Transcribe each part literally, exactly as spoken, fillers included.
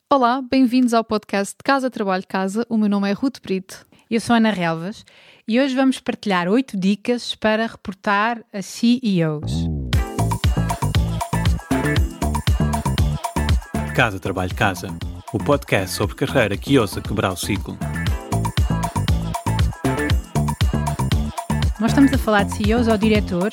Olá, bem-vindos ao podcast de Casa Trabalho Casa. O meu nome é Ruth Brito. Eu sou Ana Relvas e hoje vamos partilhar oito dicas para reportar a C E Os. Casa Trabalho Casa, o podcast sobre carreira que ousa quebrar o ciclo. Nós estamos a falar de C E Os ou diretores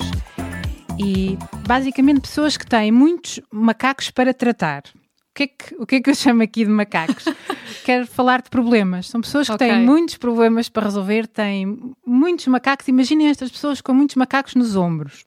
e basicamente pessoas que têm muitos macacos para tratar. O que é que, o que, é que eu chamo aqui de macacos? Quero falar de problemas. São pessoas que okay. têm muitos problemas para resolver, têm muitos macacos. Imaginem estas pessoas com muitos macacos nos ombros.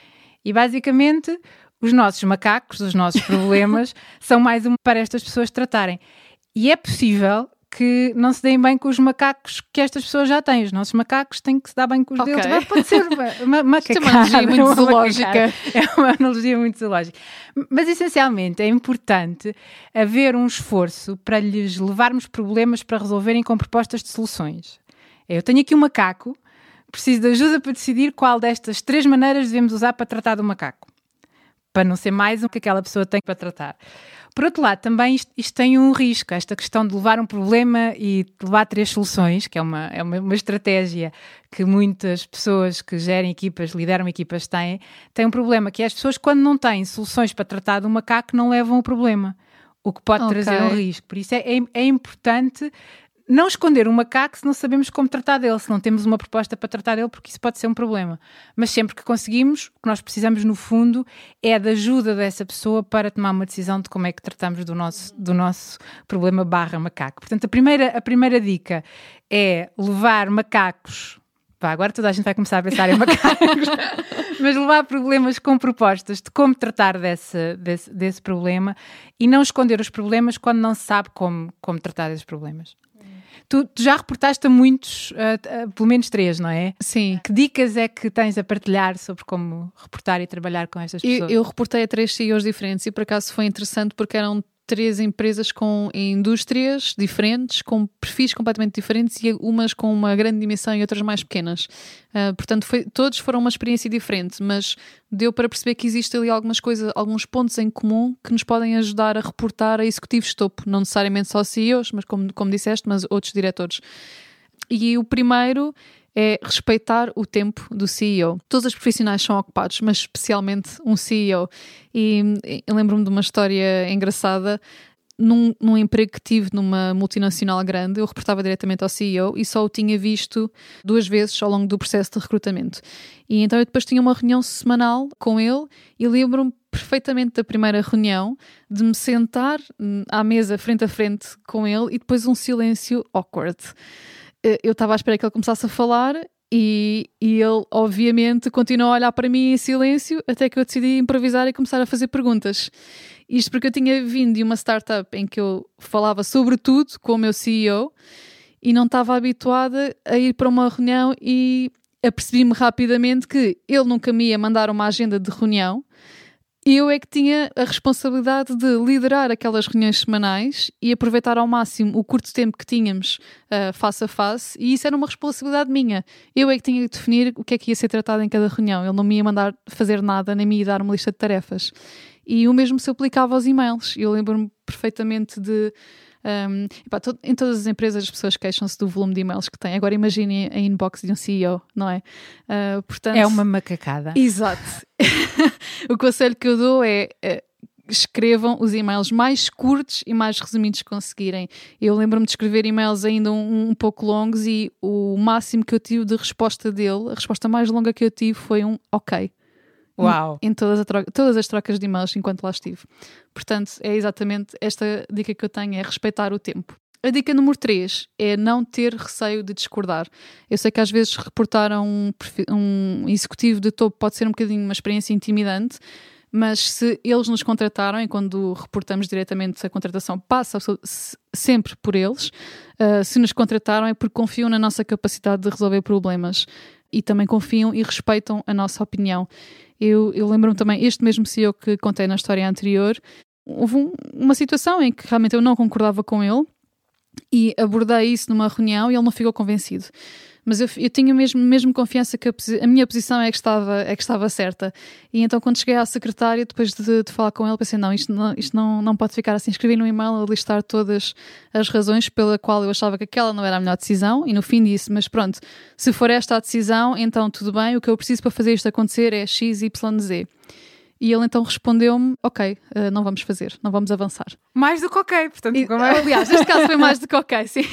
E basicamente os nossos macacos, os nossos problemas, são mais um para estas pessoas tratarem. E é possível que não se deem bem com os macacos que estas pessoas já têm. Os nossos macacos têm que se dar bem com os okay. deles. Mas pode ser uma, uma macacada. É uma analogia muito uma zoológica. Macacada. É uma analogia muito zoológica. Mas, essencialmente, é importante haver um esforço para lhes levarmos problemas para resolverem com propostas de soluções. Eu tenho aqui um macaco, preciso de ajuda para decidir qual destas três maneiras devemos usar para tratar do macaco. Para não ser mais o que aquela pessoa tem para tratar. Por outro lado, também isto, isto tem um risco, esta questão de levar um problema e de levar três soluções, que é uma, é uma, uma estratégia que muitas pessoas que gerem equipas, lideram equipas têm, tem um problema, que é as pessoas quando não têm soluções para tratar do macaco não levam o problema, o que pode okay. trazer um risco. Por isso é, é, é importante não esconder um macaco se não sabemos como tratar dele, se não temos uma proposta para tratar dele, porque isso pode ser um problema. Mas sempre que conseguimos, o que nós precisamos, no fundo, é da ajuda dessa pessoa para tomar uma decisão de como é que tratamos do nosso, do nosso problema barra macaco. Portanto, a primeira, a primeira dica é levar macacos... Pá, agora toda a gente vai começar a pensar em macacos, mas levar problemas com propostas de como tratar desse, desse, desse problema e não esconder os problemas quando não se sabe como, como tratar desses problemas. Tu, tu já reportaste a muitos, uh, uh, pelo menos três, não é? Sim. Que dicas é que tens a partilhar sobre como reportar e trabalhar com estas pessoas? Eu, eu reportei a três C E Os diferentes e por acaso foi interessante porque eram três empresas com indústrias diferentes, com perfis completamente diferentes e umas com uma grande dimensão e outras mais pequenas. Uh, portanto, foi, todos foram uma experiência diferente, mas deu para perceber que existe ali algumas coisas, alguns pontos em comum que nos podem ajudar a reportar a executivos de topo, não necessariamente só C E Os, mas como, como disseste, mas outros diretores. E o primeiro é respeitar o tempo do C E O. Todos os profissionais são ocupados, mas especialmente um C E O. E eu lembro-me de uma história engraçada. Num, num emprego que tive numa multinacional grande, eu reportava diretamente ao C E O e só o tinha visto duas vezes ao longo do processo de recrutamento. E então eu depois tinha uma reunião semanal com ele e lembro-me perfeitamente da primeira reunião, de me sentar à mesa frente a frente com ele e depois um silêncio awkward. Eu estava à espera que ele começasse a falar e, e ele, obviamente, continuou a olhar para mim em silêncio até que eu decidi improvisar e começar a fazer perguntas. Isto porque eu tinha vindo de uma startup em que eu falava sobre tudo com o meu C E O e não estava habituada a ir para uma reunião e apercebi-me rapidamente que ele nunca me ia mandar uma agenda de reunião. Eu é que tinha a responsabilidade de liderar aquelas reuniões semanais e aproveitar ao máximo o curto tempo que tínhamos uh, face a face, e isso era uma responsabilidade minha. Eu é que tinha que definir o que é que ia ser tratado em cada reunião. Ele não me ia mandar fazer nada, nem me ia dar uma lista de tarefas. E o mesmo se aplicava aos e-mails. Eu lembro-me perfeitamente de... Um, epá, to- em todas as empresas as pessoas queixam-se do volume de e-mails que têm. Agora imaginem a inbox de um C E O, não é? Uh, portanto, é uma macacada. Exato. O conselho que eu dou é uh, escrevam os e-mails mais curtos e mais resumidos que conseguirem. Eu lembro-me de escrever e-mails ainda um, um pouco longos e o máximo que eu tive de resposta dele, a resposta mais longa que eu tive foi um ok. Uau. Em todas, a troca, todas as trocas de e-mails enquanto lá estive. Portanto, é exatamente esta dica que eu tenho, é respeitar o tempo. A dica número três é não ter receio de discordar. Eu sei que às vezes reportar a um, um executivo de topo pode ser um bocadinho uma experiência intimidante, mas se eles nos contrataram e quando reportamos diretamente a contratação passa sempre por eles, uh, se nos contrataram é porque confiam na nossa capacidade de resolver problemas e também confiam e respeitam a nossa opinião. Eu, eu lembro-me também, este mesmo C E O que contei na história anterior, houve um, uma situação em que realmente eu não concordava com ele e abordei isso numa reunião e ele não ficou convencido. Mas eu, eu tinha mesmo, mesmo confiança que a, a minha posição é que, estava, é que estava certa. E então quando cheguei à secretária, depois de, de falar com ele, pensei, não, isto, não, isto não, não pode ficar assim. Escrevi no e-mail a listar todas as razões pela qual eu achava que aquela não era a melhor decisão, e no fim disse, mas pronto, se for esta a decisão, então tudo bem, o que eu preciso para fazer isto acontecer é X, Y, Z. E ele então respondeu-me, ok, uh, não vamos fazer, não vamos avançar. Mais do que ok, portanto... E, como é... Aliás, neste caso foi mais do que ok, sim.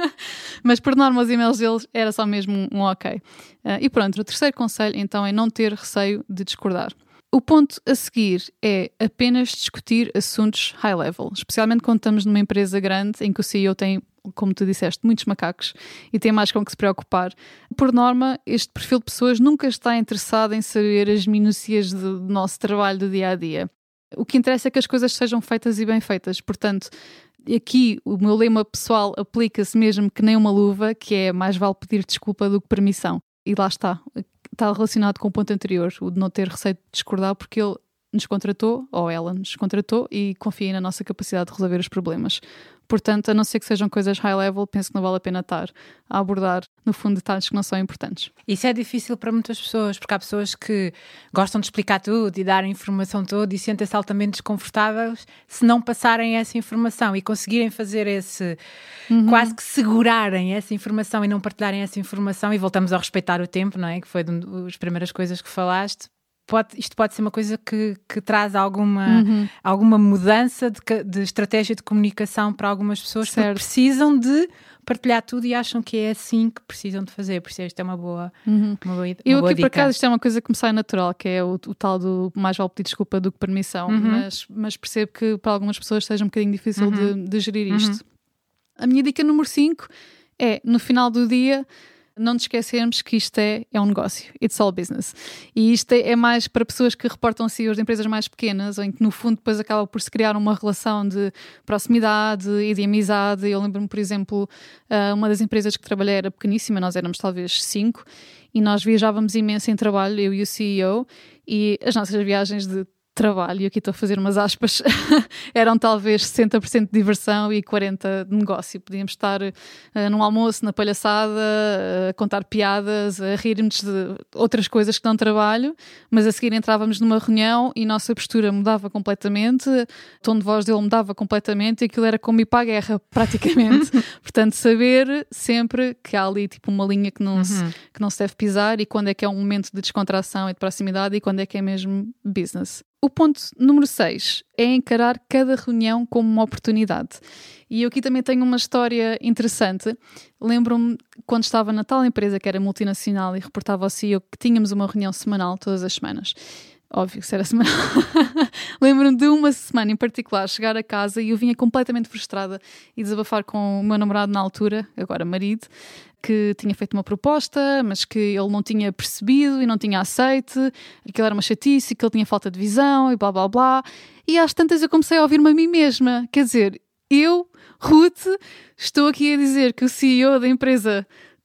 Mas por norma os e-mails deles era só mesmo um, um ok. Uh, e pronto, o terceiro conselho então é não ter receio de discordar. O ponto a seguir é apenas discutir assuntos high level, especialmente quando estamos numa empresa grande em que o C E O tem, como tu disseste, muitos macacos e tem mais com que se preocupar. Por norma, este perfil de pessoas nunca está interessado em saber as minúcias do nosso trabalho do dia a dia. O que interessa é que as coisas sejam feitas e bem feitas. Portanto, aqui o meu lema pessoal aplica-se mesmo que nem uma luva, que é mais vale pedir desculpa do que permissão. E lá está. Está relacionado com o ponto anterior, o de não ter receio de discordar, porque ele nos contratou, ou ela nos contratou, e confia na nossa capacidade de resolver os problemas. Portanto, a não ser que sejam coisas high level, penso que não vale a pena estar a abordar, no fundo, detalhes que não são importantes. Isso é difícil para muitas pessoas, porque há pessoas que gostam de explicar tudo e dar a informação toda e sentem-se altamente desconfortáveis se não passarem essa informação e conseguirem fazer esse, uhum. quase que segurarem essa informação e não partilharem essa informação, e voltamos a respeitar o tempo, não é? Que foi uma das primeiras coisas que falaste. Pode, isto pode ser uma coisa que, que traz alguma, uhum. alguma mudança de, de estratégia de comunicação para algumas pessoas, certo, que precisam de partilhar tudo e acham que é assim que precisam de fazer. Por isso isto é uma boa, uhum. uma boa, uma Eu boa aqui, dica. por acaso, isto é uma coisa que me sai natural, que é o, o tal do mais vale pedir desculpa do que permissão, uhum. mas, mas percebo que para algumas pessoas seja um bocadinho difícil uhum. de, de gerir isto. Uhum. A minha dica número cinco é, no final do dia, não nos esquecermos que isto é, é um negócio. It's all business. E isto é, é mais para pessoas que reportam C E Os de empresas mais pequenas, ou em que no fundo depois acaba por se criar uma relação de proximidade e de amizade. Eu lembro-me, por exemplo, uma das empresas que trabalhei era pequeníssima, nós éramos talvez cinco, e nós viajávamos imenso em trabalho, eu e o C E O, e as nossas viagens de trabalho, e aqui estou a fazer umas aspas, eram talvez sessenta por cento de diversão e quarenta por cento de negócio. Podíamos estar uh, num almoço, na palhaçada, uh, a contar piadas, a rir-nos de outras coisas que não trabalho, mas a seguir entrávamos numa reunião e a nossa postura mudava completamente, o tom de voz dele mudava completamente e aquilo era como ir para a guerra, praticamente. Portanto, saber sempre que há ali tipo uma linha que não, uhum. se, que não se deve pisar, e quando é que é um momento de descontração e de proximidade e quando é que é mesmo business. O ponto número seis é encarar cada reunião como uma oportunidade. E eu aqui também tenho uma história interessante. Lembro-me quando estava na tal empresa que era multinacional e reportava ao C E O que tínhamos uma reunião semanal todas as semanas. Óbvio que isso era semanal. Lembro-me de uma semana em particular chegar a casa e eu vinha completamente frustrada e desabafar com o meu namorado na altura, agora marido, que tinha feito uma proposta, mas que ele não tinha percebido e não tinha aceite, e que ele era uma chatice, e que ele tinha falta de visão e blá blá blá. E às tantas eu comecei a ouvir-me a mim mesma. Quer dizer, eu, Ruth, estou aqui a dizer que o C E O da empresa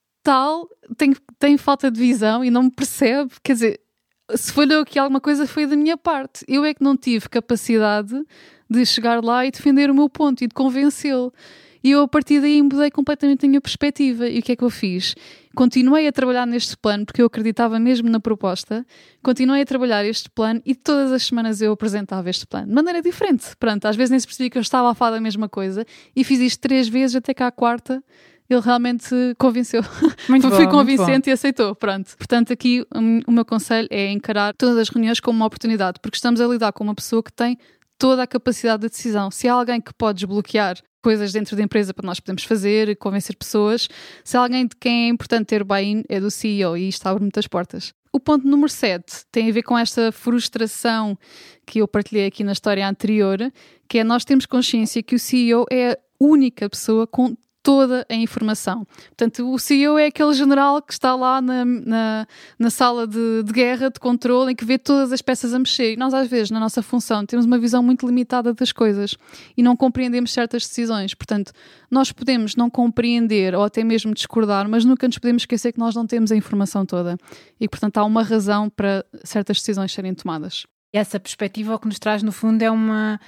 tal tem, tem falta de visão e não me percebe. Quer dizer, se falhou aqui alguma coisa foi da minha parte. Eu é que não tive capacidade de chegar lá e defender o meu ponto e de convencê-lo. E eu, a partir daí, mudei completamente a minha perspectiva. E o que é que eu fiz? Continuei a trabalhar neste plano, porque eu acreditava mesmo na proposta. Continuei a trabalhar este plano e todas as semanas eu apresentava este plano. De maneira diferente. Pronto, às vezes nem se percebia que eu estava a falar da mesma coisa. E fiz isto três vezes, até que à quarta ele realmente convenceu. Muito bom, Fui convincente muito bom. E aceitou. Pronto. Portanto, aqui um, o meu conselho é encarar todas as reuniões como uma oportunidade, porque estamos a lidar com uma pessoa que tem toda a capacidade de decisão. Se há alguém que pode desbloquear coisas dentro da empresa para nós podermos fazer, convencer pessoas, se há alguém de quem é importante ter buy-in, é do C E O, e isto abre muitas portas. O ponto número sete tem a ver com esta frustração que eu partilhei aqui na história anterior, que é nós termos consciência que o C E O é a única pessoa com toda a informação. Portanto, o C E O é aquele general que está lá na, na, na sala de, de guerra, de controle, em que vê todas as peças a mexer. E nós, às vezes, na nossa função, temos uma visão muito limitada das coisas e não compreendemos certas decisões. Portanto, nós podemos não compreender ou até mesmo discordar, mas nunca nos podemos esquecer que nós não temos a informação toda. E, portanto, há uma razão para certas decisões serem tomadas. Essa perspectiva, o que nos traz, no fundo, é uma...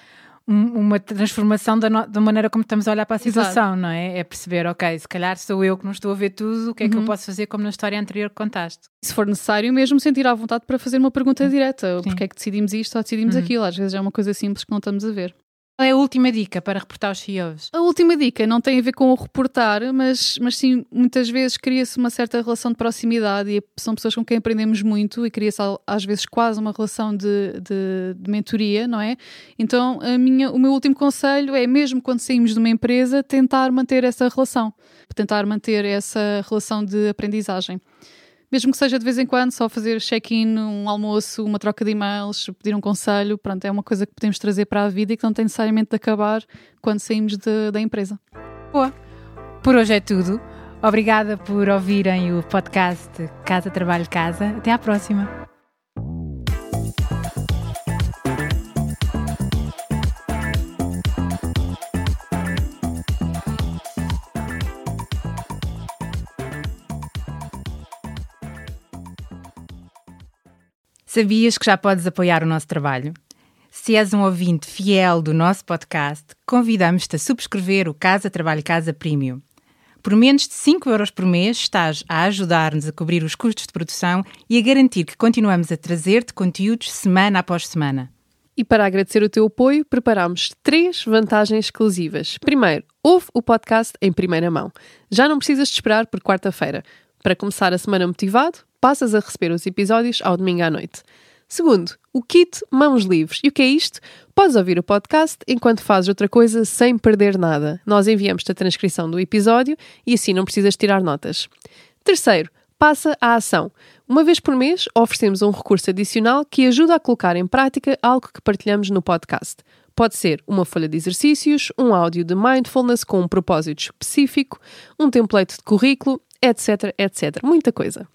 um, uma transformação da, no, da maneira como estamos a olhar para a situação, Exato. não é? É perceber, ok, se calhar sou eu que não estou a ver tudo, o que é que Uhum. eu posso fazer como na história anterior que contaste? Se for necessário, mesmo sentir à vontade para fazer uma pergunta direta. Sim. Porque é que decidimos isto ou decidimos Uhum. aquilo? Às vezes é uma coisa simples que não estamos a ver. Qual é a última dica para reportar os C E Os? A última dica não tem a ver com o reportar, mas, mas sim, muitas vezes cria-se uma certa relação de proximidade e são pessoas com quem aprendemos muito e cria-se às vezes quase uma relação de, de, de mentoria, não é? Então a minha, o meu último conselho é, mesmo quando saímos de uma empresa, tentar manter essa relação, tentar manter essa relação de aprendizagem. Mesmo que seja de vez em quando, só fazer check-in, um almoço, uma troca de e-mails, pedir um conselho, pronto, é uma coisa que podemos trazer para a vida e que não tem necessariamente de acabar quando saímos de, da empresa. Boa! Por hoje é tudo. Obrigada por ouvirem o podcast Casa, Trabalho, Casa. Até à próxima! Sabias que já podes apoiar o nosso trabalho? Se és um ouvinte fiel do nosso podcast, convidamos-te a subscrever o Casa Trabalho Casa Premium. Por menos de cinco euros por mês estás a ajudar-nos a cobrir os custos de produção e a garantir que continuamos a trazer-te conteúdos semana após semana. E para agradecer o teu apoio, preparamos três vantagens exclusivas. Primeiro, ouve o podcast em primeira mão. Já não precisas de esperar por quarta-feira. Para começar a semana motivado, passas a receber os episódios ao domingo à noite. Segundo, o kit Mãos Livres. E o que é isto? Podes ouvir o podcast enquanto fazes outra coisa sem perder nada. Nós enviamos-te a transcrição do episódio e assim não precisas tirar notas. Terceiro, passa à ação. Uma vez por mês oferecemos um recurso adicional que ajuda a colocar em prática algo que partilhamos no podcast. Pode ser uma folha de exercícios, um áudio de mindfulness com um propósito específico, um template de currículo, etc, etcétera. Muita coisa.